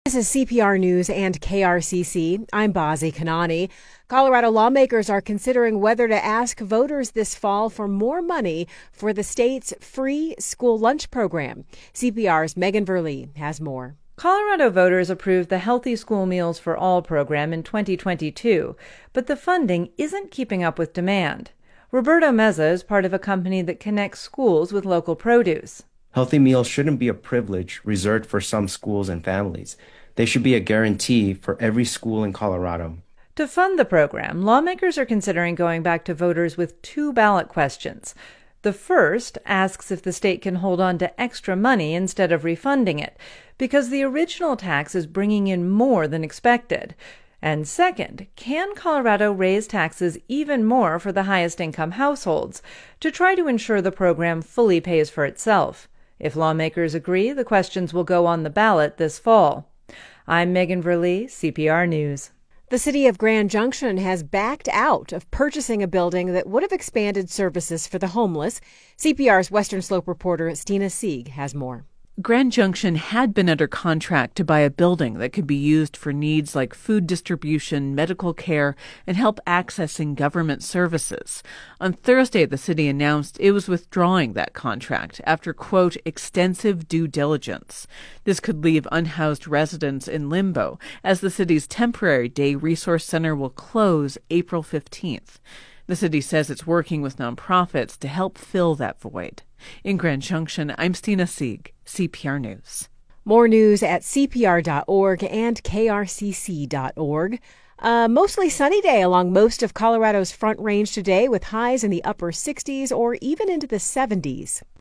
This is CPR News and KRCC. I'm Bazi Kanani. Colorado lawmakers are considering whether to ask voters this fall for more money for the state's free school lunch program. CPR's Megan Verlee has more. Colorado voters approved the Healthy School Meals for All program in 2022, but the funding isn't keeping up with demand. Roberto Meza is part of a company that connects schools with local produce. Healthy meals shouldn't be a privilege reserved for some schools and families. They should be a guarantee for every school in Colorado. To fund the program, lawmakers are considering going back to voters with two ballot questions. The first asks if the state can hold on to extra money instead of refunding it, because the original tax is bringing in more than expected. And second, can Colorado raise taxes even more for the highest income households to try to ensure the program fully pays for itself? If lawmakers agree, the questions will go on the ballot this fall. I'm Megan Verlee, CPR News. The city of Grand Junction has backed out of purchasing a building that would have expanded services for the homeless. CPR's Western Slope reporter Stina Sieg has more. Grand Junction had been under contract to buy a building that could be used for needs like food distribution, medical care, and help accessing government services. On Thursday, the city announced it was withdrawing that contract after, quote, extensive due diligence. This could leave unhoused residents in limbo, as the city's temporary day resource center will close April 15th. The city says it's working with nonprofits to help fill that void. In Grand Junction, I'm Stina Sieg, CPR News. More news at CPR.org and KRCC.org. Mostly sunny day along most of Colorado's Front Range today with highs in the upper 60s or even into the 70s.